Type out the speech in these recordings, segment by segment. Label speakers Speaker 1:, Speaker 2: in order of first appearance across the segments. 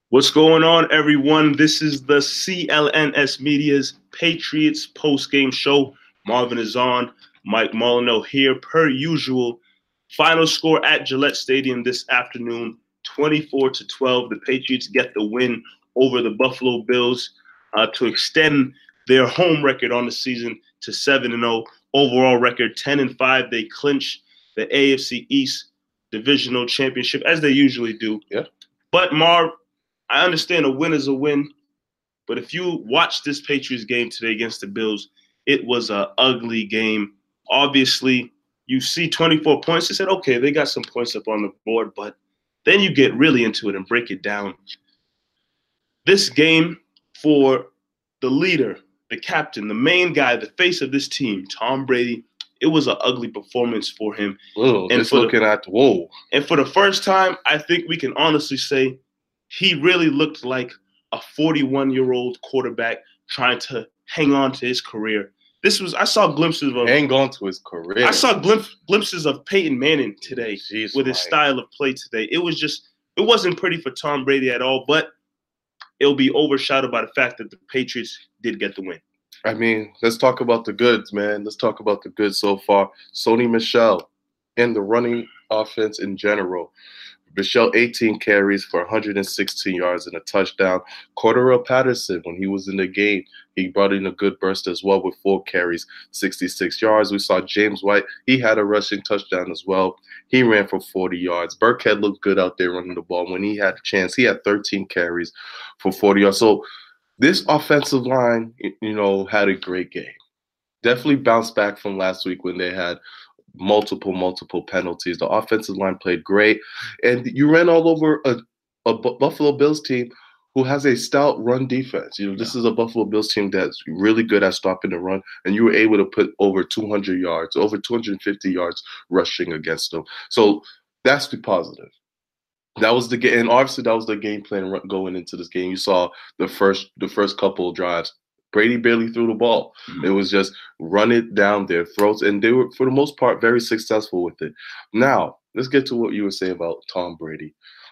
Speaker 1: What's going on, everyone? This is the CLNS Media's Patriots post-game show. Marvin is on. Mike Molyneux here, per usual. Final score at Gillette Stadium this afternoon, 24-12. The Patriots get the win over the Buffalo Bills to extend their home record on the season to 7-0. Overall record 10-5. They clinch the AFC East divisional championship as they usually do.
Speaker 2: Yeah.
Speaker 1: But Marv, I understand a win is a win, but if you watch this Patriots game today against the Bills, it was an ugly game. Obviously, you see 24 points. You said, okay, they got some points up on the board, but then you get really into it and break it down. This game for the leader, the captain, the main guy, the face of this team, Tom Brady, it was an ugly performance for him.
Speaker 2: Whoa, and
Speaker 1: And for the first time, I think we can honestly say he really looked like a 41-year-old quarterback trying to hang on to his career. I saw glimpses of
Speaker 2: hang on to his career.
Speaker 1: I saw glimpses of Peyton Manning today with his style of play today. It wasn't pretty for Tom Brady at all, but it'll be overshadowed by the fact that the Patriots did get the win.
Speaker 2: I mean, let's talk about the goods, man. Let's talk about the goods so far. Sony Michel and the running offense in general. Michel, 18 carries for 116 yards and a touchdown. Cordarrelle Patterson, when he was in the game, he brought in a good burst as well with 4 carries, 66 yards. We saw James White. He had a rushing touchdown as well. He ran for 40 yards. Burkhead looked good out there running the ball. When he had a chance, he had 13 carries for 40 yards. So this offensive line, had a great game. Definitely bounced back from last week when they had multiple penalties. The offensive line played great, and you ran all over a Buffalo Bills team who has a stout run defense. This is a Buffalo Bills team that's really good at stopping the run, and you were able to put over 200 yards, over 250 yards rushing against them. So that's the positive. That was the game, and obviously that was the game plan going into this game. You saw the first couple of drives. Brady barely threw the ball. Mm-hmm. It was just run it down their throats, and they were, for the most part, very successful with it. Now, let's get to what you were saying about Tom Brady.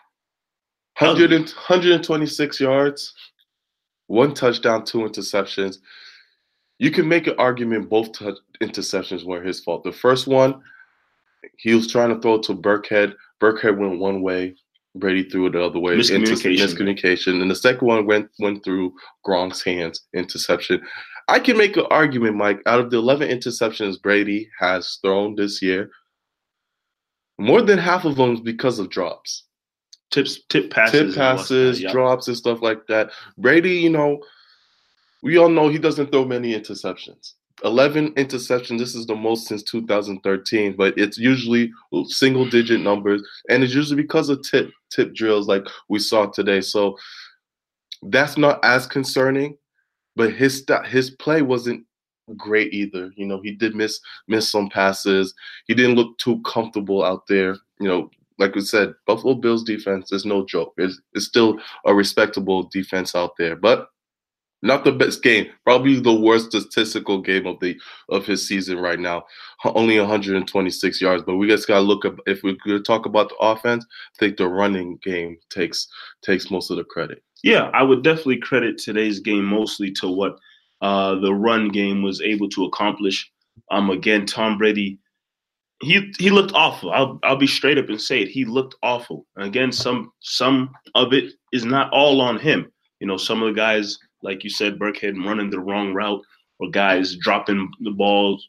Speaker 2: 126 yards, 1 touchdown, 2 interceptions. You can make an argument both interceptions were his fault. The first one, he was trying to throw it to Burkhead. Burkhead went one way. Brady threw it the other way. Miscommunication. And the second one went through Gronk's hands, interception. I can make an argument, Mike, out of the 11 interceptions Brady has thrown this year, more than half of them is because of drops.
Speaker 1: Tip passes,
Speaker 2: drops, and stuff like that. Brady, we all know he doesn't throw many interceptions. 11 interceptions, this is the most since 2013, but it's usually single-digit numbers, and it's usually because of tip drills like we saw today. So that's not as concerning, but his play wasn't great either. He did miss some passes. He didn't look too comfortable out there. Like we said, Buffalo Bills defense is no joke. It's still a respectable defense out there, but not the best game. Probably the worst statistical game of his season right now. Only 126 yards. But we just gotta look up. If we're gonna talk about the offense, I think the running game takes most of the credit.
Speaker 1: Yeah, I would definitely credit today's game mostly to what the run game was able to accomplish. Again, Tom Brady, he looked awful. I'll be straight up and say it. He looked awful. And again, some of it is not all on him. Some of the guys, like you said, Burkhead running the wrong route, or guys dropping balls,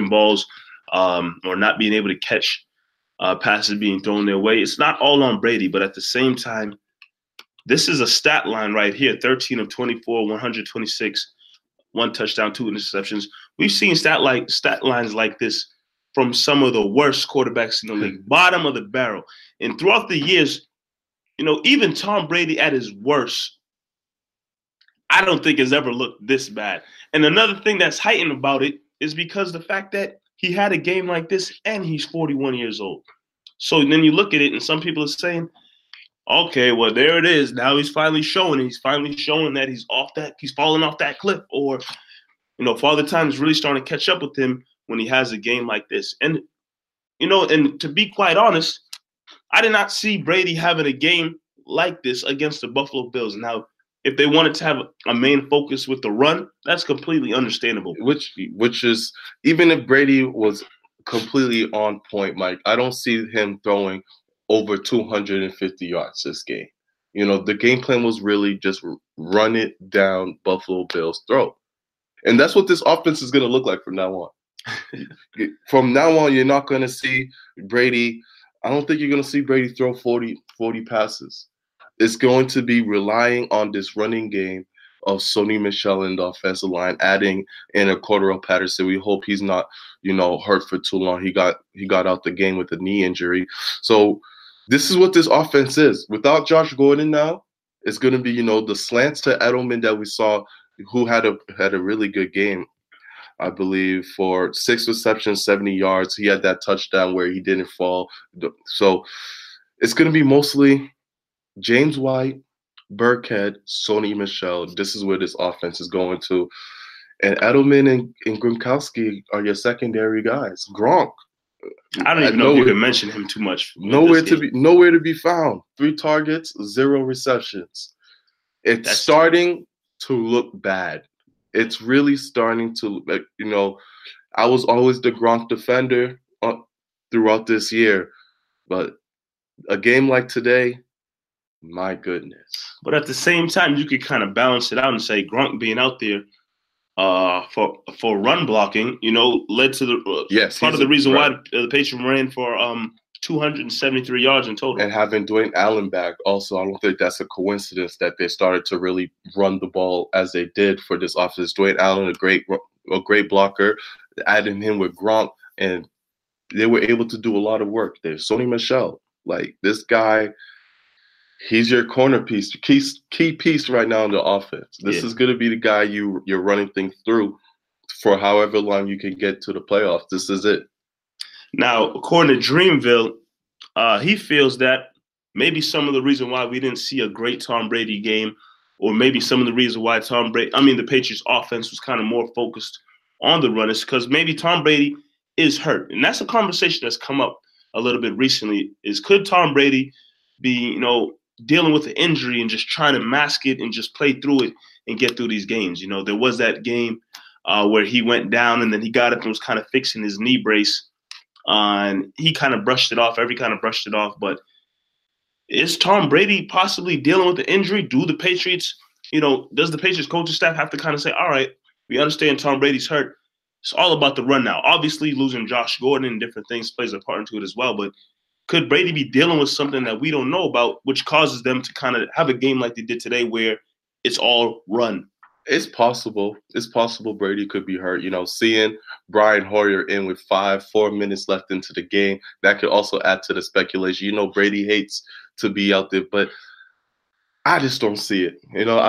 Speaker 1: or not being able to catch passes being thrown their way. It's not all on Brady, but at the same time, this is a stat line right here: 13 of 24, 126, 1 touchdown, 2 interceptions. We've seen stat lines like this from some of the worst quarterbacks in the league, bottom of the barrel. And throughout the years, even Tom Brady at his worst, I don't think has ever looked this bad. And another thing that's heightened about it is because the fact that he had a game like this and he's 41 years old. So then you look at it and some people are saying, okay, well, there it is. Now he's finally showing. He's finally showing that he's falling off that cliff. Or, Father Time is really starting to catch up with him when he has a game like this. And, and to be quite honest, I did not see Brady having a game like this against the Buffalo Bills. Now, if they wanted to have a main focus with the run, that's completely understandable.
Speaker 2: Which is, even if Brady was completely on point, Mike, I don't see him throwing over 250 yards this game. You know, the game plan was really just run it down Buffalo Bills' throat. And that's what this offense is going to look like from now on. From now on, you're not going to see Brady. I don't think you're going to see Brady throw 40 passes. It's going to be relying on this running game of Sony Michel in the offensive line, adding in a Cordero Patterson. We hope he's not, hurt for too long. He got out the game with a knee injury. So this is what this offense is. Without Josh Gordon now, it's going to be, the slants to Edelman that we saw, who had a really good game, I believe, for 6 receptions, 70 yards. He had that touchdown where he didn't fall. So it's going to be mostly James White, Burkhead, Sony Michel. This is where this offense is going to. And Edelman and Gronkowski are your secondary guys. Gronk.
Speaker 1: I don't even know if you can mention him too much.
Speaker 2: Nowhere to be found. 3 targets, 0 receptions. It's starting to look bad. It's really starting to, I was always the Gronk defender throughout this year. But a game like today, my goodness.
Speaker 1: But at the same time, you could kind of balance it out and say Gronk being out there for run blocking, led to the part of the reason why the Patriots ran for 273 yards in total.
Speaker 2: And having Dwayne Allen back also, I don't think that's a coincidence that they started to really run the ball as they did for this offense. Dwayne Allen, a great blocker, adding him with Gronk, and they were able to do a lot of work there. Sony Michel, like this guy, he's your corner piece, key piece right now in the offense. This is going to be the guy you're running things through for however long you can get to the playoffs. This is it.
Speaker 1: Now, according to Dreamville, he feels that maybe some of the reason why we didn't see a great Tom Brady game, or maybe some of the reason why the Patriots offense was kind of more focused on the run, is because maybe Tom Brady is hurt. And that's a conversation that's come up a little bit recently, is could Tom Brady be, dealing with an injury and just trying to mask it and just play through it and get through these games? There was that game where he went down and then he got up and was kind of fixing his knee brace. And he kind of brushed it off. But is Tom Brady possibly dealing with the injury? Do the Patriots, does the Patriots coaching staff have to kind of say, all right, we understand Tom Brady's hurt. It's all about the run now. Obviously, losing Josh Gordon and different things plays a part into it as well. But could Brady be dealing with something that we don't know about, which causes them to kind of have a game like they did today where it's all run?
Speaker 2: It's possible. It's possible Brady could be hurt. Seeing Brian Hoyer in with 4 minutes left into the game, that could also add to the speculation. Brady hates to be out there, but I just don't see it.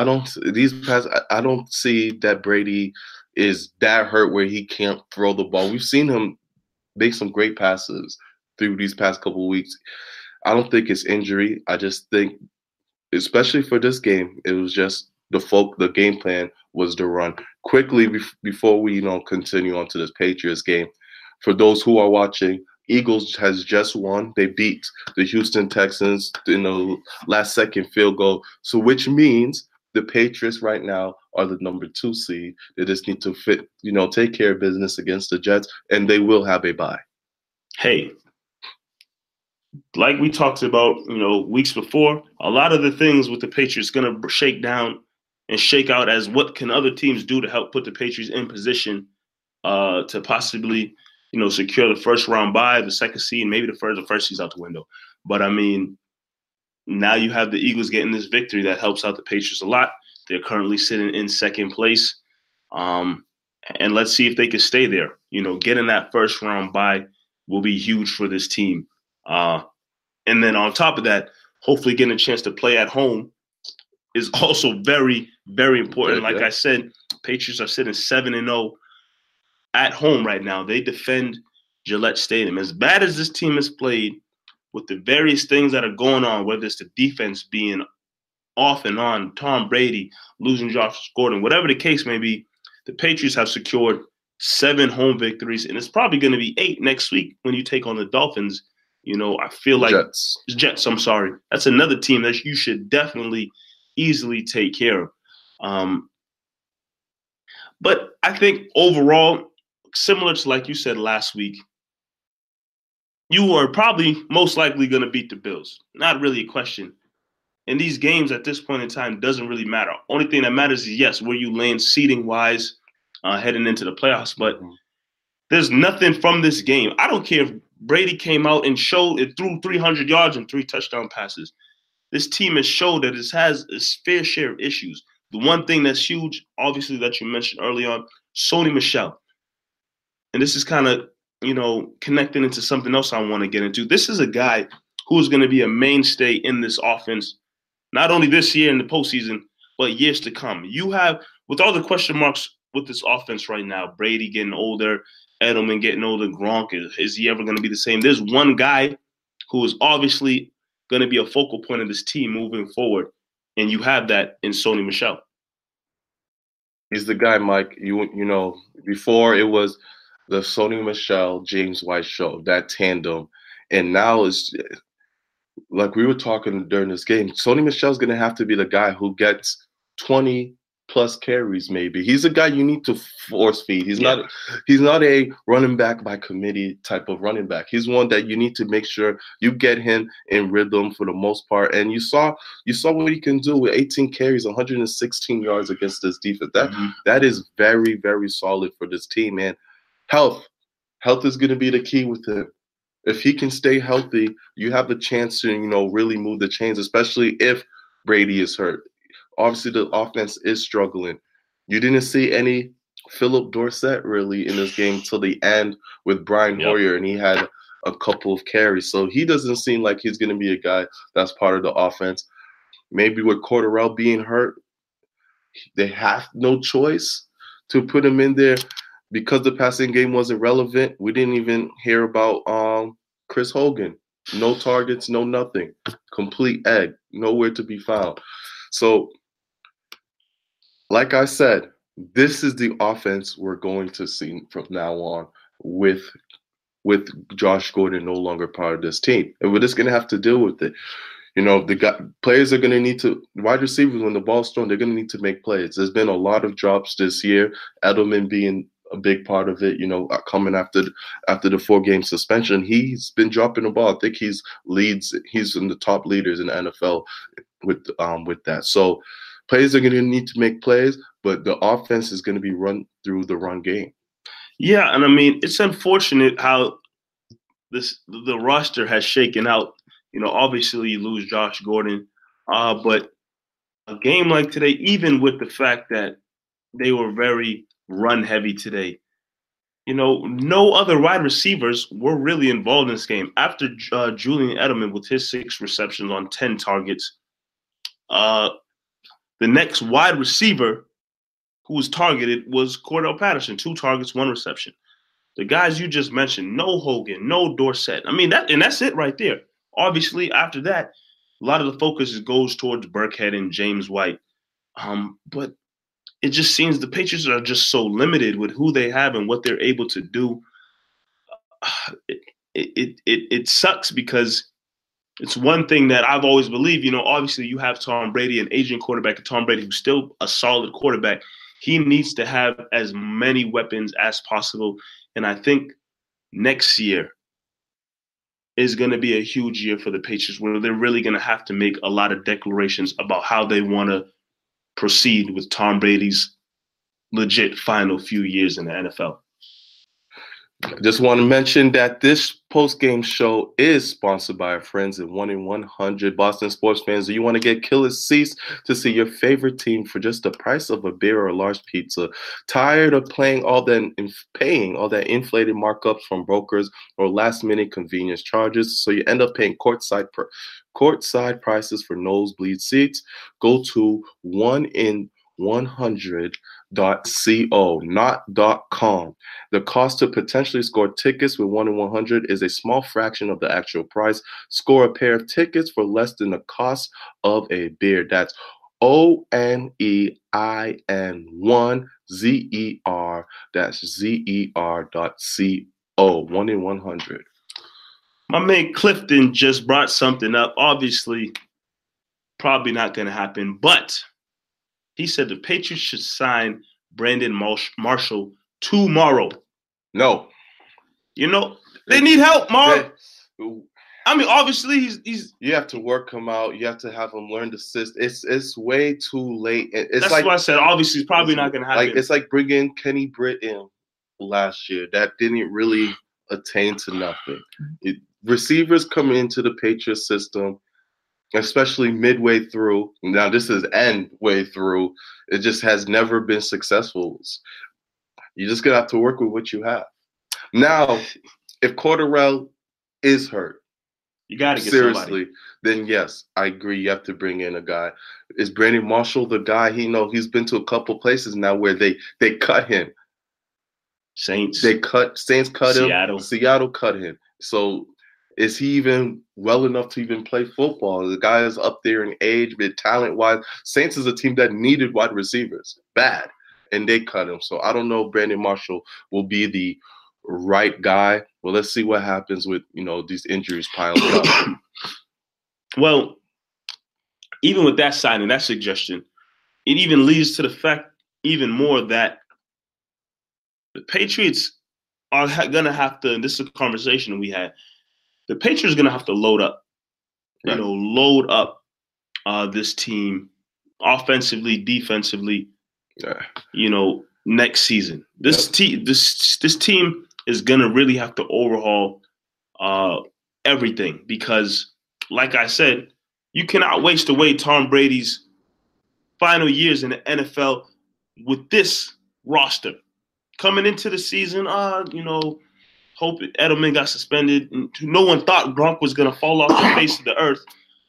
Speaker 2: I don't see that Brady is that hurt where he can't throw the ball. We've seen him make some great passes through these past couple of weeks. I don't think it's injury. I just think, especially for this game, it was just the game plan was to run quickly before we continue on to this Patriots game. For those who are watching, Eagles has just won. They beat the Houston Texans in the last second field goal. So which means the Patriots right now are the number 2 seed. They just need to take care of business against the Jets, and they will have a bye.
Speaker 1: Hey, like we talked about, weeks before, a lot of the things with the Patriots going to shake down and shake out as what can other teams do to help put the Patriots in position to possibly, secure the first round bye, the second seed, maybe the first seed's out the window. But now you have the Eagles getting this victory that helps out the Patriots a lot. They're currently sitting in second place. And let's see if they can stay there. Getting that first round bye will be huge for this team. And then on top of that, hopefully getting a chance to play at home is also very, very important. Like I said, Patriots are sitting 7-0 at home right now. They defend Gillette Stadium. As bad as this team has played, with the various things that are going on, whether it's the defense being off and on, Tom Brady losing Josh Gordon, whatever the case may be, the Patriots have secured 7 home victories, and it's probably going to be 8 next week when you take on the Dolphins I feel like
Speaker 2: Jets.
Speaker 1: Jets. I'm sorry. That's another team that you should definitely easily take care of. But I think overall, similar to like you said last week, you are probably most likely going to beat the Bills. Not really a question. In these games at this point in time doesn't really matter. Only thing that matters is, yes, where you land seeding wise heading into the playoffs. But there's nothing from this game. I don't care if Brady came out and showed it, threw 300 yards and 3 touchdown passes. This team has showed that it has its fair share of issues. The one thing that's huge, obviously, that you mentioned early on, Sony Michel. And this is kind of, connecting into something else I want to get into. This is a guy who is going to be a mainstay in this offense, not only this year in the postseason, but years to come. You have, with all the question marks with this offense right now, Brady getting older, Edelman getting older, Gronk, is he ever going to be the same? There's one guy who is obviously going to be a focal point of this team moving forward, and you have that in Sony Michel.
Speaker 2: He's the guy, Mike. Before it was the Sony Michel, James White show, that tandem. And now it's like we were talking during this game. Sony Michel's going to have to be the guy who gets 20 plus carries, maybe. He's a guy you need to force feed. He's not a running back by committee type of running back. He's one that you need to make sure you get him in rhythm for the most part. And you saw what he can do with 18 carries, 116 yards against this defense. That is very, very solid for this team, man. Health is going to be the key with him. If he can stay healthy, you have a chance to, really move the chains, especially if Brady is hurt. Obviously, the offense is struggling. You didn't see any Philip Dorsett really in this game till the end with Brian Hoyer, and he had a couple of carries. So he doesn't seem like he's going to be a guy that's part of the offense. Maybe with Cordarrelle being hurt, they have no choice to put him in there. Because the passing game wasn't relevant, we didn't even hear about Chris Hogan. No targets, no nothing. Complete egg. Nowhere to be found. So, like I said, this is the offense we're going to see from now on with Josh Gordon no longer part of this team. And we're just going to have to deal with it. Players are going to need to – wide receivers, when the ball's thrown, they're going to need to make plays. There's been a lot of drops this year, Edelman being – a big part of it, coming after the 4-game suspension. He's been dropping the ball. I think he's in the top leaders in the NFL with that. So players are going to need to make plays, but the offense is going to be run through the run game.
Speaker 1: Yeah, and I mean, it's unfortunate how the roster has shaken out. Obviously you lose Josh Gordon, but a game like today, even with the fact that they were very run heavy today. No other wide receivers were really involved in this game. After Julian Edelman with his 6 receptions on 10 targets, the next wide receiver who was targeted was Cordell Patterson, 2 targets, 1 reception. The guys you just mentioned, no Hogan, no Dorsett. I mean, that's it right there. Obviously, after that, a lot of the focus goes towards Burkhead and James White. But it just seems the Patriots are just so limited with who they have and what they're able to do. It sucks because it's one thing that I've always believed. Obviously you have Tom Brady, an aging quarterback, and Tom Brady who's still a solid quarterback. He needs to have as many weapons as possible. And I think next year is going to be a huge year for the Patriots where they're really going to have to make a lot of declarations about how they want to proceed with Tom Brady's legit final few years in the NFL.
Speaker 2: Just want to mention that this post-game show is sponsored by our friends at 1 in 100 Boston sports fans. Do you want to get killer seats to see your favorite team for just the price of a beer or a large pizza? Tired of paying all that inflated markups from brokers or last-minute convenience charges, so you end up paying courtside prices for nosebleed seats? Go to 1in100.co, not .com. The cost to potentially score tickets with 1 in 100 is a small fraction of the actual price. Score a pair of tickets for less than the cost of a beer. That's ONEIN1ZER. That's ZER.co. 1 in 100.
Speaker 1: My man Clifton just brought something up. Obviously, probably not going to happen, but he said the Patriots should sign Brandon Marshall tomorrow.
Speaker 2: No.
Speaker 1: You know, they need help, Mark.
Speaker 2: They,
Speaker 1: I mean, obviously, he's.
Speaker 2: You have to work him out. You have to have him learn the system. It's way too late.
Speaker 1: That's like, what I said. Obviously, it's probably not going to happen.
Speaker 2: It's like bringing Kenny Britt in last year. That didn't really attain to nothing. Receivers come into the Patriots system, especially midway through. Now, this is end way through. It just has never been successful. You're just going to have to work with what you have. Now, if Cordarrelle is hurt,
Speaker 1: you got to get
Speaker 2: seriously,
Speaker 1: somebody.
Speaker 2: Then yes, I agree. You have to bring in a guy. Is Brandon Marshall the guy? He's been to a couple places now where they cut him.
Speaker 1: Saints
Speaker 2: cut
Speaker 1: Seattle.
Speaker 2: him. Seattle cut him. So is he even well enough to even play football? The guy is up there in age, but talent-wise, Saints is a team that needed wide receivers bad, and they cut him. So I don't know if Brandon Marshall will be the right guy. Well, let's see what happens with, these injuries piling up.
Speaker 1: Well, even with that signing, that suggestion, it even leads to the fact even more that the Patriots are going to have to, and this is a conversation we had, the Patriots are going to have to load up,
Speaker 2: right.
Speaker 1: Load up this team offensively, defensively, next season. This team is going to really have to overhaul everything because, like I said, you cannot waste away Tom Brady's final years in the NFL with this roster. Coming into the season, hope Edelman got suspended. No one thought Gronk was going to fall off the face of the earth.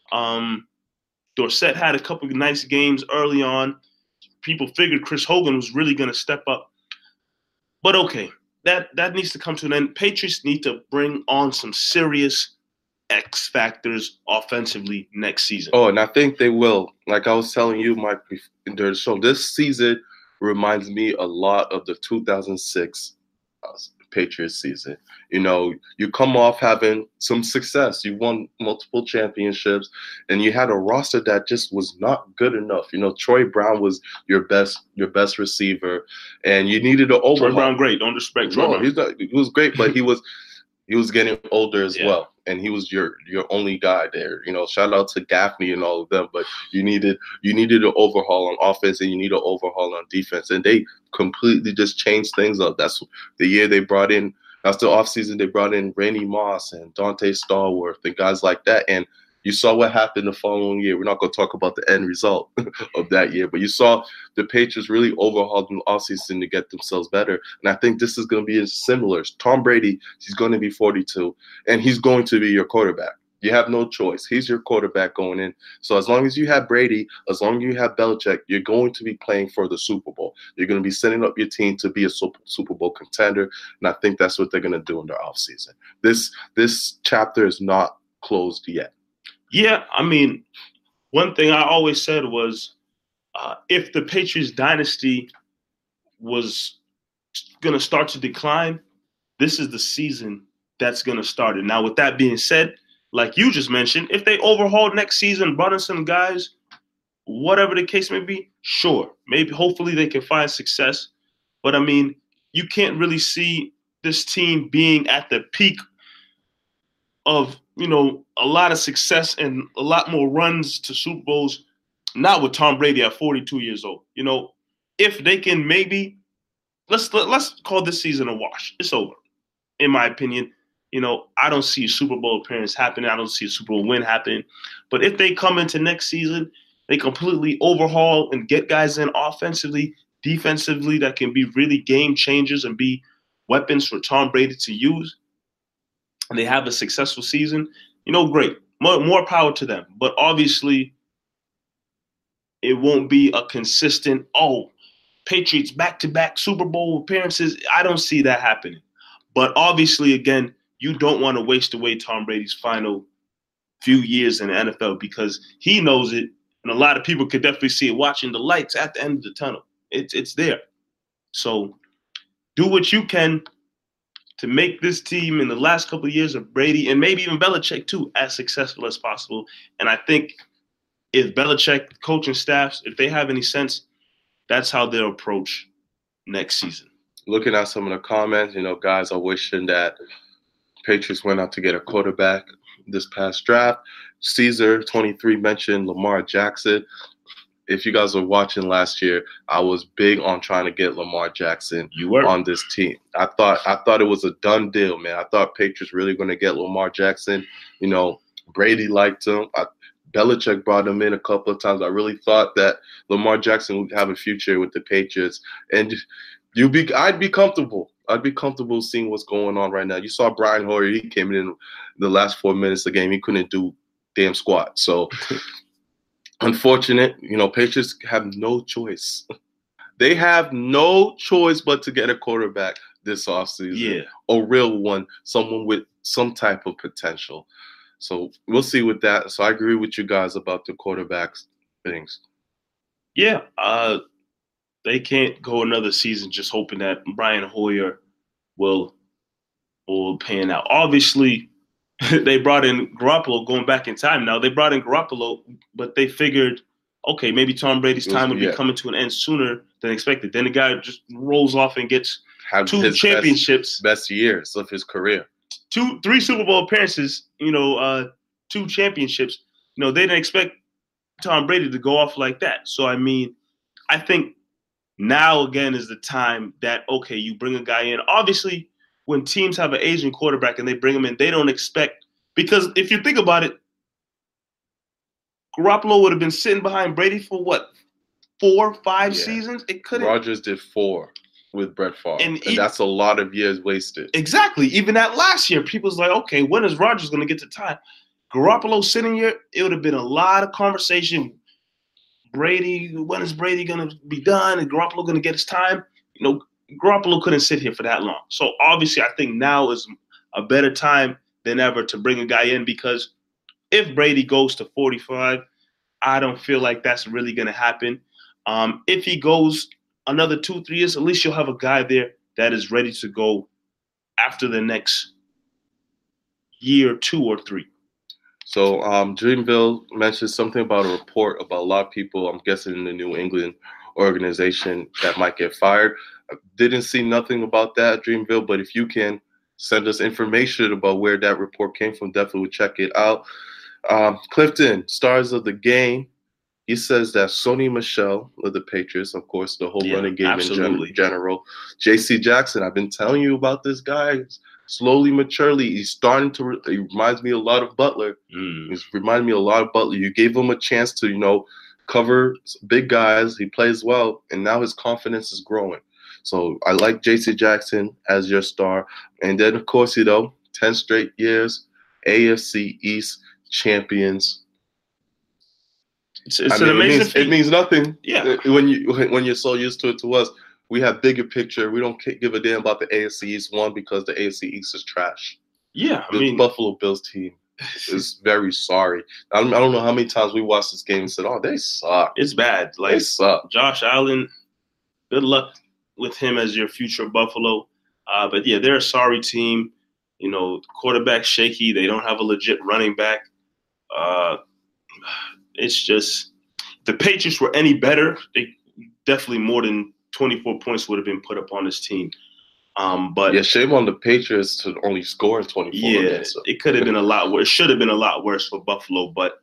Speaker 1: Dorsett had a couple of nice games early on. People figured Chris Hogan was really going to step up. But okay, that needs to come to an end. Patriots need to bring on some serious X factors offensively next season.
Speaker 2: Oh, and I think they will. Like I was telling you, Mike, during the show, this season reminds me a lot of the 2006 Patriots season. You come off having some success. You won multiple championships, and you had a roster that just was not good enough. Troy Brown was your best receiver, and you needed an overhaul.
Speaker 1: Troy Brown, great. Don't respect Troy Brown.
Speaker 2: He was great, but he was getting older as well. And he was your only guy there. Shout out to Gaffney and all of them, but you needed an overhaul on offense and you need an overhaul on defense. And they completely just changed things up. That's the year they brought in. That's the offseason they brought in Randy Moss and Dante Stallworth and guys like that. And you saw what happened the following year. We're not going to talk about the end result of that year, but you saw the Patriots really overhauled in the offseason to get themselves better. And I think this is going to be similar. Tom Brady, he's going to be 42, and he's going to be your quarterback. You have no choice. He's your quarterback going in. So as long as you have Brady, as long as you have Belichick, you're going to be playing for the Super Bowl. You're going to be setting up your team to be a Super Bowl contender, and I think that's what they're going to do in their offseason. This chapter is not closed yet.
Speaker 1: Yeah, I mean, one thing I always said was if the Patriots dynasty was going to start to decline, this is the season that's going to start it. Now, with that being said, like you just mentioned, if they overhaul next season, brought in some guys, whatever the case may be, sure. Maybe, hopefully they can find success. But, I mean, you can't really see this team being at the peak of, a lot of success and a lot more runs to Super Bowls, not with Tom Brady at 42 years old. If they can maybe, let's call this season a wash. It's over, in my opinion. I don't see a Super Bowl appearance happening. I don't see a Super Bowl win happening. But if they come into next season, they completely overhaul and get guys in offensively, defensively that can be really game changers and be weapons for Tom Brady to use, and they have a successful season, great. More power to them. But obviously, it won't be a consistent, Patriots back-to-back Super Bowl appearances. I don't see that happening. But obviously, again, you don't want to waste away Tom Brady's final few years in the NFL because he knows it, and a lot of people could definitely see it watching the lights at the end of the tunnel. It's there. So do what you can to make this team in the last couple of years of Brady and maybe even Belichick too as successful as possible. And I think if Belichick, coaching staffs, if they have any sense, that's how they'll approach next season.
Speaker 2: Looking at some of the comments, guys are wishing that Patriots went out to get a quarterback this past draft. Caesar 23 mentioned Lamar Jackson. If you guys were watching last year, I was big on trying to get Lamar Jackson on this team. I thought it was a done deal, man. I thought Patriots really going to get Lamar Jackson. Brady liked him. Belichick brought him in a couple of times. I really thought that Lamar Jackson would have a future with the Patriots, and I'd be comfortable. I'd be comfortable seeing what's going on right now. You saw Brian Hoyer. He came in the last 4 minutes of the game. He couldn't do damn squat. So, unfortunate. Patriots have no choice. They have no choice but to get a quarterback this offseason.
Speaker 1: Yeah.
Speaker 2: A real one, someone with some type of potential. So, we'll see with that. So, I agree with you guys about the quarterbacks things.
Speaker 1: Yeah. They can't go another season just hoping that Brian Hoyer will pan out. Obviously, they brought in Garoppolo going back in time. Now, they brought in Garoppolo, but they figured, okay, maybe Tom Brady's time would be coming to an end sooner than expected. Then the guy just rolls off and gets two championships.
Speaker 2: Best years of his career.
Speaker 1: 3 Super Bowl appearances, 2 championships. They didn't expect Tom Brady to go off like that. So, I think now, again, is the time that, okay, you bring a guy in. Obviously, when teams have an aging quarterback and they bring him in, they don't expect – because if you think about it, Garoppolo would have been sitting behind Brady for, 4, 5 seasons? It couldn't –
Speaker 2: Rodgers did 4 with Brett Favre, and that's a lot of years wasted.
Speaker 1: Exactly. Even that last year, people's like, okay, when is Rodgers going to get to time? Garoppolo sitting here, it would have been a lot of conversation. Brady, when is Brady going to be done? And Garoppolo going to get his time? Garoppolo couldn't sit here for that long. So, obviously, I think now is a better time than ever to bring a guy in because if Brady goes to 45, I don't feel like that's really going to happen. If he goes another 2-3 years, at least you'll have a guy there that is ready to go after the next year, 2 or 3.
Speaker 2: So Dreamville mentioned something about a report about a lot of people, I'm guessing in the New England organization, that might get fired. I didn't see nothing about that, Dreamville, but if you can send us information about where that report came from, definitely we'll check it out. Clifton, stars of the game, he says that Sony Michel of the Patriots, of course, the whole running game in general. J.C. Jackson, I've been telling you about this guy. Slowly, maturely, he's starting to. He reminds me a lot of Butler. He's reminded me a lot of Butler. You gave him a chance to, cover big guys. He plays well, and now his confidence is growing. So I like J.C. Jackson as your star. And then, of course, 10 straight years, AFC East champions.
Speaker 1: It's an amazing feat.
Speaker 2: It means nothing.
Speaker 1: Yeah.
Speaker 2: When you're so used to it to us. We have bigger picture. We don't give a damn about the AFC East because the AFC East is trash.
Speaker 1: Yeah,
Speaker 2: the Buffalo Bills team is very sorry. I don't know how many times we watched this game and said, "Oh, they suck."
Speaker 1: It's bad.
Speaker 2: They suck.
Speaker 1: Josh Allen, good luck with him as your future Buffalo. But yeah, they're a sorry team. Quarterback shaky. They don't have a legit running back. It's just the Patriots were any better. They definitely more than 24 points would have been put up on this team. But
Speaker 2: shame on the Patriots to only score 24.
Speaker 1: Yeah, it could have been a lot worse. It should have been a lot worse for Buffalo, but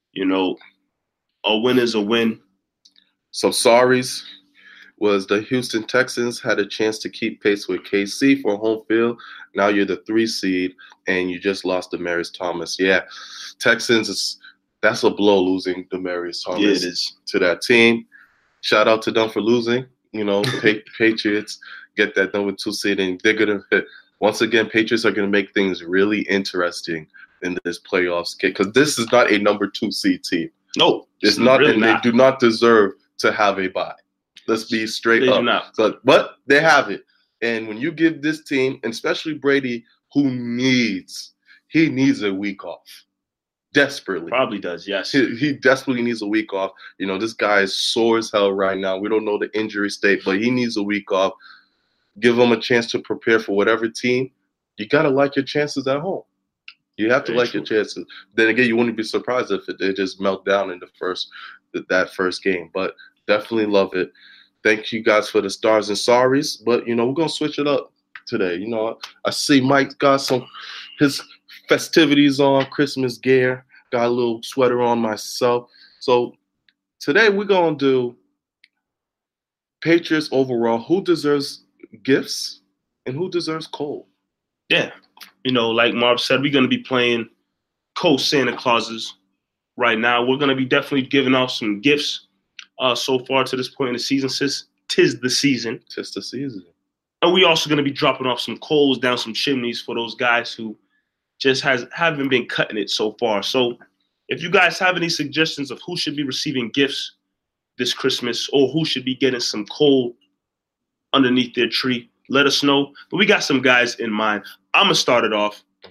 Speaker 1: a win is a win.
Speaker 2: So sorries was the Houston Texans had a chance to keep pace with KC for home field. Now you're the 3 seed and you just lost Demaryius Thomas. Yeah, Texans that's a blow losing Demaryius Thomas.
Speaker 1: Yeah, it is.
Speaker 2: To that team. Shout out to them for losing. Patriots get that number 2 seed, and they're going to once again, Patriots are going to make things really interesting in this playoffs because this is not a number 2 seed team.
Speaker 1: No,
Speaker 2: it's not, really and not. They do not deserve to have a bye. Let's be straight up.
Speaker 1: Do not.
Speaker 2: So, but they have it, and when you give this team, and especially Brady, who needs a week off. Desperately.
Speaker 1: Probably does, yes.
Speaker 2: He desperately needs a week off. This guy is sore as hell right now. We don't know the injury state, but he needs a week off. Give him a chance to prepare for whatever team you got to like your chances at home. You have to like your chances. Then again, you wouldn't be surprised if they just melt down in that first game. But definitely love it. Thank you guys for the stars and sorries. But we're gonna switch it up today. I see Mike got his festivities on, Christmas gear. Got a little sweater on myself. So today we're gonna do Patriots overall. Who deserves gifts and who deserves coal?
Speaker 1: Yeah. Like Marv said, we're going to be playing Cold Santa Clauses right now. We're going to be definitely giving off some gifts so far to this point in the season, since tis the season.
Speaker 2: Tis the season.
Speaker 1: And we also going to be dropping off some coals down some chimneys for those guys who just haven't been cutting it so far. So if you guys have any suggestions of who should be receiving gifts this Christmas or who should be getting some coal underneath their tree, let us know. But we got some guys in mind. I'm gonna start it off.
Speaker 2: Okay.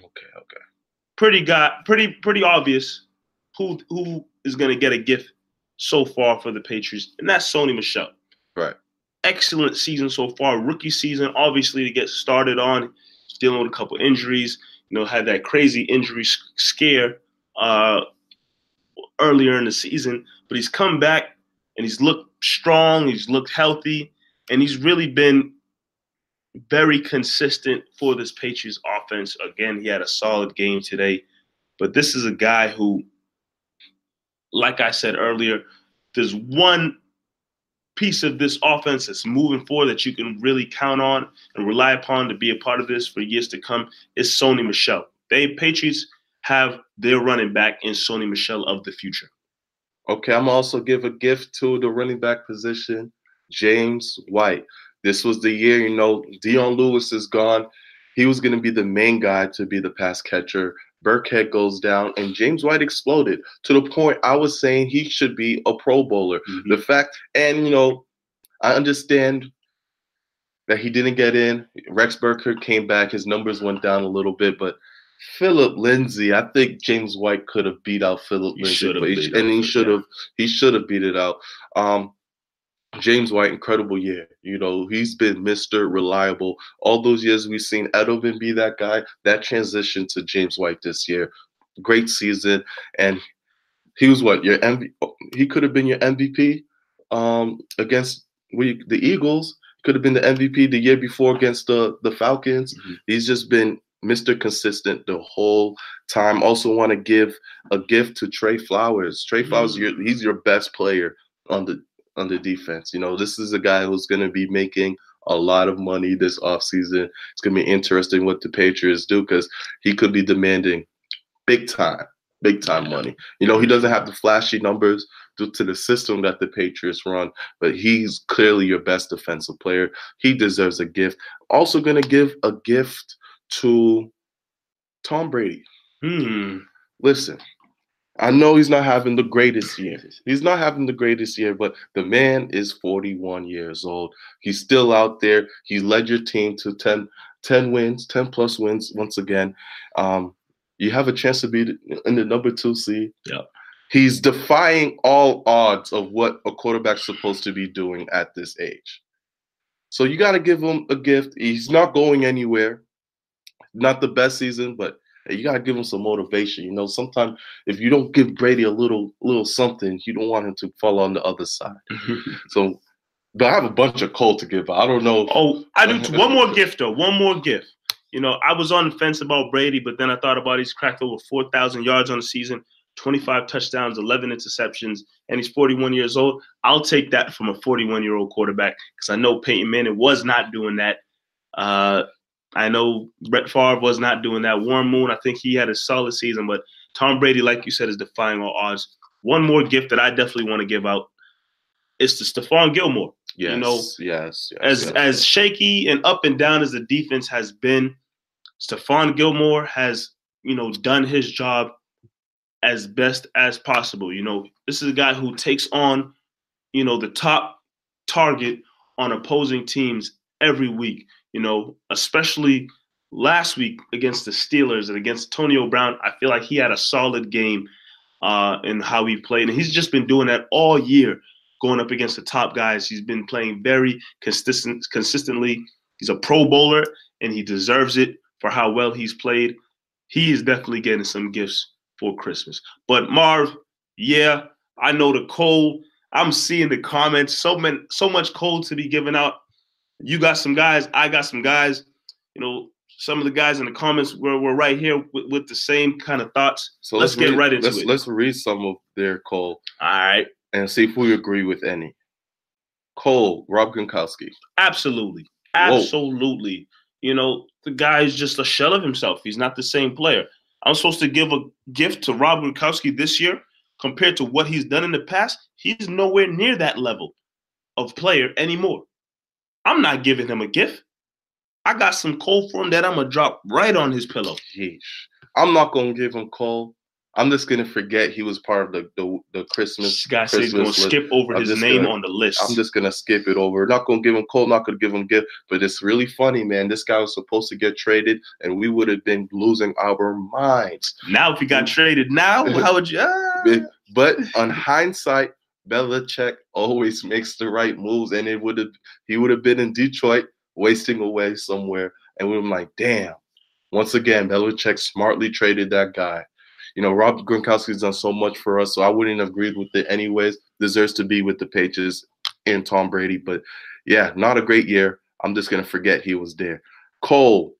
Speaker 1: Pretty obvious who is gonna get a gift so far for the Patriots, and that's Sony Michel.
Speaker 2: Right.
Speaker 1: Excellent season so far. Rookie season, obviously, to get started on. He's dealing with a couple injuries. Had that crazy injury scare earlier in the season, but he's come back and he's looked strong. He's looked healthy, and he's really been very consistent for this Patriots offense. Again, he had a solid game today, but this is a guy who, like I said earlier, there's one piece of this offense that's moving forward that you can really count on and rely upon to be a part of this for years to come is Sony Michel. Patriots have their running back in Sony Michel of the future.
Speaker 2: Okay, I'm also give a gift to the running back position, James White. This was the year, Dion Lewis is gone. He was going to be the main guy to be the pass catcher. Burkhead goes down, and James White exploded to the point I was saying he should be a Pro Bowler.
Speaker 1: Mm-hmm.
Speaker 2: The fact, and, I understand that he didn't get in. Rex Burkhead came back. His numbers went down a little bit, but Philip Lindsay, I think James White could have beat out Philip Lindsay, and he should have beat it out. James White, incredible year. He's been Mr. Reliable. All those years we've seen Edelman be that guy. That transition to James White this year, great season, and he was your MVP. He could have been your MVP against the Eagles. Could have been the MVP the year before against the Falcons.
Speaker 1: Mm-hmm. He's
Speaker 2: just been Mr. Consistent the whole time. Also want to give a gift to Trey Flowers. Trey Flowers, he's your best player on the defense. This is a guy who's going to be making a lot of money this offseason. It's going to be interesting what the Patriots do because he could be demanding big time money. He doesn't have the flashy numbers due to the system that the Patriots run, but he's clearly your best defensive player. He deserves a gift. Also going to give a gift to Tom Brady. Listen, I know he's not having the greatest year. But the man is 41 years old. He's still out there. He led your team to 10 wins, 10 plus wins once again. You have a chance to be in the number 2 seed.
Speaker 1: Yeah.
Speaker 2: He's defying all odds of what a quarterback's supposed to be doing at this age. So you got to give him a gift. He's not going anywhere. Not the best season, but you got to give him some motivation. Sometimes if you don't give Brady a little something, you don't want him to fall on the other side. But I have a bunch of coal to give. I don't know.
Speaker 1: I do. One more gift, though. One more gift. I was on the fence about Brady, but then I thought about he's cracked over 4,000 yards on the season, 25 touchdowns, 11 interceptions, and he's 41 years old. I'll take that from a 41-year-old quarterback because I know Peyton Manning was not doing that. I know Brett Favre was not doing that. Warren Moon, I think he had a solid season, but Tom Brady, like you said, is defying all odds. One more gift that I definitely want to give out is to Stephon Gilmore.
Speaker 2: Yes.
Speaker 1: As shaky and up and down as the defense has been, Stephon Gilmore has, done his job as best as possible. This is a guy who takes on, the top target on opposing teams every week. Especially last week against the Steelers and against Antonio Brown, I feel like he had a solid game in how he played. And he's just been doing that all year, going up against the top guys. He's been playing very consistently. He's a Pro Bowler, and he deserves it for how well he's played, he is definitely getting some gifts for Christmas. But Marv, yeah, I know the Cole. I'm seeing the comments. So much Cole to be given out. You got some guys. I got some guys. You know, some of the guys in the comments were right here with the same kind of thoughts. So let's get right into it.
Speaker 2: Let's read some of their Cole.
Speaker 1: All right.
Speaker 2: And see if we agree with any. Cole, Rob Gronkowski.
Speaker 1: Absolutely. Absolutely. Whoa. You know, the guy is just a shell of himself. He's not the same player. I'm supposed to give a gift to Rob Gronkowski this year compared to what he's done in the past. He's nowhere near that level of player anymore. I'm not giving him a gift. I got some Cole for him that I'm going to drop right on his pillow.
Speaker 2: Yeesh. I'm not going to give him Cole. I'm just going to forget he was part of the Christmas.
Speaker 1: This guy said he's going to skip over his name on the list.
Speaker 2: I'm just going to skip it over. Not going to give him Cole, not going to give him gift. But it's really funny, man. This guy was supposed to get traded, and we would have been losing our minds.
Speaker 1: Now, if he got traded now, how would you?
Speaker 2: But on hindsight, Belichick always makes the right moves, and he would have been in Detroit wasting away somewhere. And we were like, damn. Once again, Belichick smartly traded that guy. You know, Rob Gronkowski's done so much for us, so I wouldn't have agreed with it anyways. Deserves to be with the Patriots and Tom Brady. But, yeah, not a great year. I'm just going to forget he was there. Cole.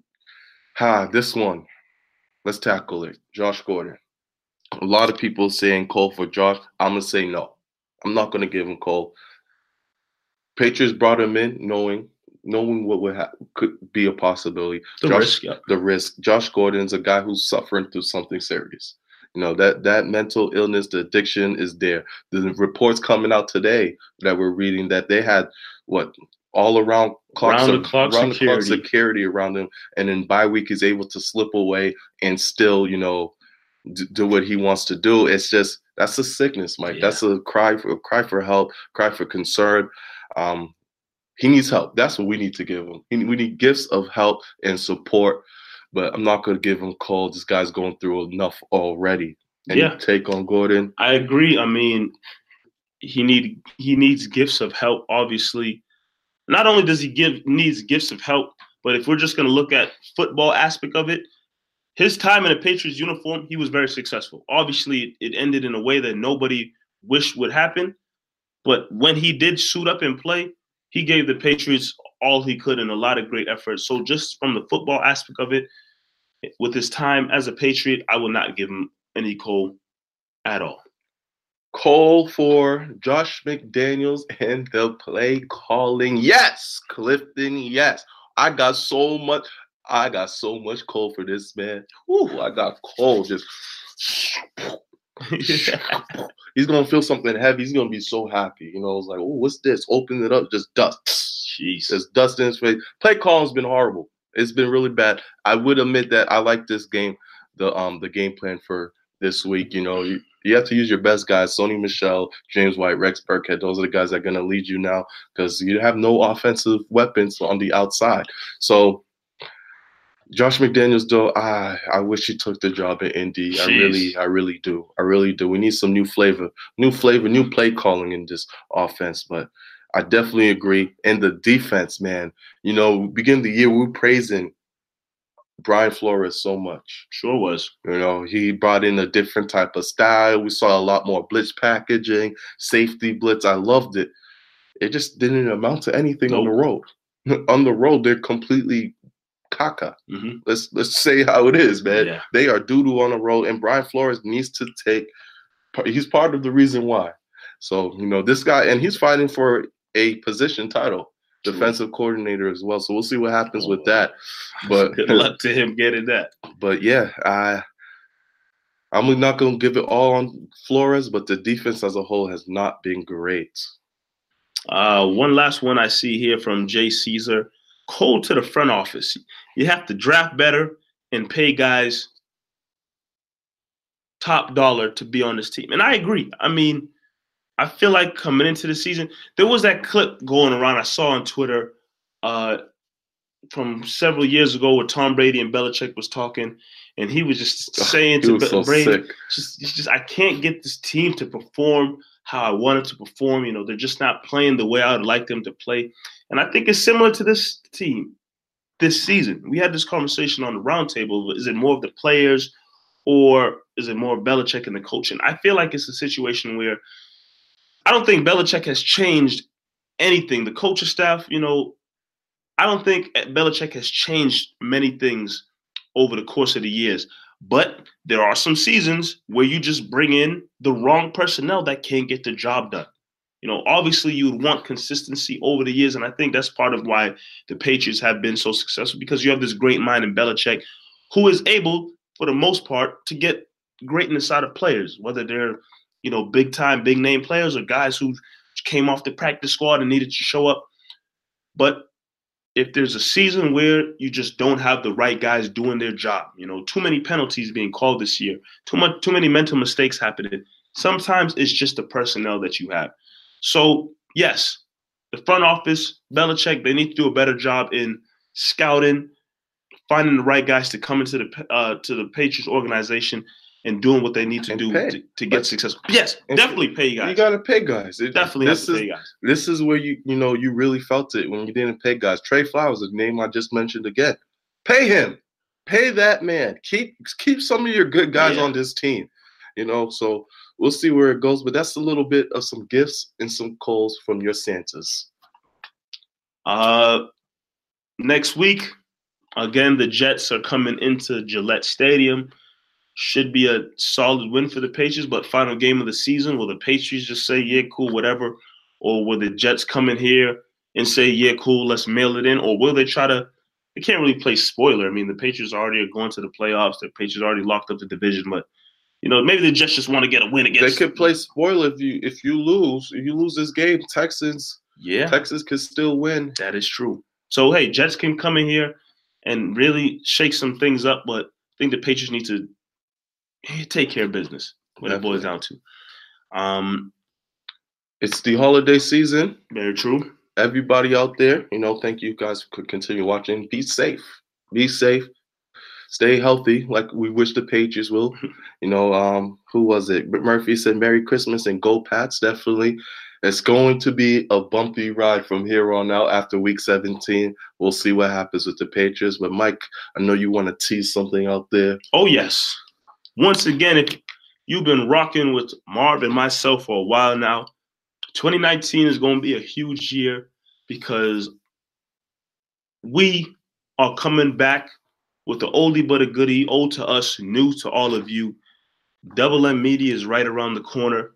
Speaker 2: This one. Let's tackle it. Josh Gordon. A lot of people saying Cole for Josh. I'm going to say no. I'm not going to give him Cole. Patriots brought him in knowing what could be a possibility. The risk. Josh Gordon's a guy who's suffering through something serious. You know, that mental illness, the addiction is there. The reports coming out today that we're reading that they had all around the clock security around him, and in bye week he's able to slip away and still, you know, do what he wants to do. It's just that's a sickness, Mike. Yeah. That's a cry for help, cry for concern. He needs help. That's what we need to give him. We need gifts of help and support, but I'm not going to give him Cole. This guy's going through enough already. And take on Gordon.
Speaker 1: I agree. I mean, he needs gifts of help, obviously. Not only does he needs gifts of help, but if we're just going to look at football aspect of it, his time in a Patriots uniform, he was very successful. Obviously, it ended in a way that nobody wished would happen. But when he did suit up and play, he gave the Patriots all he could and a lot of great effort. So just from the football aspect of it, with his time as a Patriot, I will not give him any Cole at all.
Speaker 2: Cole for Josh McDaniels and the play calling. Yes, Clifton, yes. I got so much Cole for this, man. Ooh, I got Cole just he's gonna feel something heavy. He's gonna be so happy. You know, it's like, oh, what's this? Open it up, just dust.
Speaker 1: Jeez.
Speaker 2: There's dust in his face. Play calling's been horrible. It's been really bad. I would admit that I like this game, the game plan for this week. You know, you have to use your best guys. Sony Michel, James White, Rex Burkhead. Those are the guys that are gonna lead you now because you have no offensive weapons on the outside. So Josh McDaniels, though, I wish he took the job in Indy. Jeez. I really do. We need some new flavor, new play calling in this offense. But I definitely agree. And the defense, man, you know, beginning of the year, we were praising Brian Flores so much.
Speaker 1: Sure was.
Speaker 2: You know, he brought in a different type of style. We saw a lot more blitz packaging, safety blitz. I loved it. It just didn't amount to anything on the road. On the road, they're completely caca. Mm-hmm. Let's say how it is, man. Yeah. They are doo-doo on the road, and Brian Flores needs to he's part of the reason why. So, you know, this guy, and he's fighting for a position title, defensive coordinator as well. So we'll see what happens with that. But
Speaker 1: good luck to him getting that.
Speaker 2: But yeah, I'm not going to give it all on Flores, but the defense as a whole has not been great.
Speaker 1: One last one I see here from Jay Caesar. Cole to the front office. You have to draft better and pay guys top dollar to be on this team. And I agree. I mean, I feel like coming into the season, there was that clip going around I saw on Twitter from several years ago where Tom Brady and Belichick was talking, and he was just saying to Brady, just I can't get this team to perform how I want it to perform. You know, they're just not playing the way I would like them to play. And I think it's similar to this team. this season. We had this conversation on the roundtable. Is it more of the players or is it more Belichick and the coaching? I feel like it's a situation where I don't think Belichick has changed anything. The coaching staff, I don't think Belichick has changed many things over the course of the years. But there are some seasons where you just bring in the wrong personnel that can't get the job done. Obviously you would want consistency over the years, and I think that's part of why the Patriots have been so successful, because you have this great mind in Belichick who is able, for the most part, to get greatness out of players, whether they're, big-time, big-name players or guys who came off the practice squad and needed to show up. But if there's a season where you just don't have the right guys doing their job, too many penalties being called this year, too many mental mistakes happening, sometimes it's just the personnel that you have. So, yes, the front office, Belichick, they need to do a better job in scouting, finding the right guys to come into the Patriots organization and doing what they need to do to get successful. Yes, definitely pay guys.
Speaker 2: You got to pay guys.
Speaker 1: Definitely have to pay guys.
Speaker 2: This is where you really felt it when you didn't pay guys. Trey Flowers, the name I just mentioned again. Pay him. Pay that man. Keep some of your good guys on this team. So we'll see where it goes. But that's a little bit of some gifts and some calls from your Santas.
Speaker 1: Next week, again, the Jets are coming into Gillette Stadium. Should be a solid win for the Patriots, but final game of the season, will the Patriots just say, yeah, cool, whatever? Or will the Jets come in here and say, yeah, cool, let's mail it in? Or will they try to – they can't really play spoiler. I mean, the Patriots already are going to the playoffs. The Patriots already locked up the division. But, maybe the Jets just want to get a win against –
Speaker 2: They could play spoiler if you lose this game, Texans could still win.
Speaker 1: That is true. So, hey, Jets can come in here and really shake some things up, but I think the Patriots need to take care of business, what it boils down to.
Speaker 2: It's the holiday season.
Speaker 1: Very true.
Speaker 2: Everybody out there, thank you guys for continue watching. Be safe. Be safe. Stay healthy, like we wish the Patriots will. Who was it? Murphy said Merry Christmas and go Pats. Definitely. It's going to be a bumpy ride from here on out after Week 17. We'll see what happens with the Patriots. But, Mike, I know you want to tease something out there.
Speaker 1: Oh, yes. Once again, if you've been rocking with Marv and myself for a while now, 2019 is going to be a huge year because we are coming back with the oldie but a goodie, old to us, new to all of you. Double M Media is right around the corner.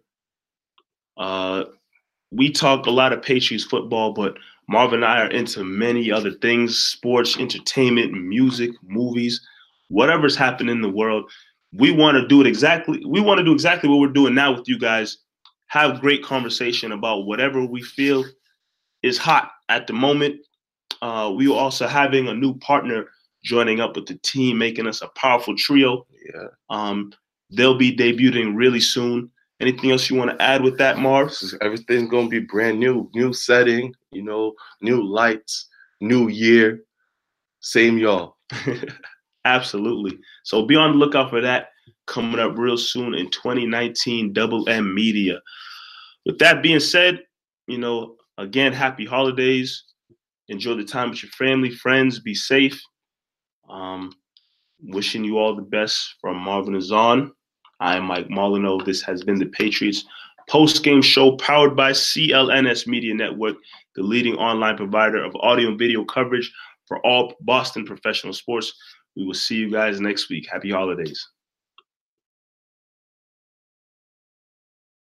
Speaker 1: We talk a lot of Patriots football, but Marv and I are into many other things, sports, entertainment, music, movies, whatever's happening in the world. We want to do exactly what we're doing now with you guys. Have great conversation about whatever we feel is hot at the moment. We are also having a new partner joining up with the team, making us a powerful trio.
Speaker 2: Yeah.
Speaker 1: They'll be debuting really soon. Anything else you want to add with that, Marv?
Speaker 2: Everything's going to be brand new setting, new lights, new year, same y'all.
Speaker 1: Absolutely. So be on the lookout for that coming up real soon in 2019, Double M Media. With that being said, again, happy holidays. Enjoy the time with your family, friends. Be safe. Wishing you all the best from Marvin Azan. I am Mike Molyneux. This has been the Patriots post-game show powered by CLNS Media Network, the leading online provider of audio and video coverage for all Boston professional sports. We will see you guys next week. Happy holidays.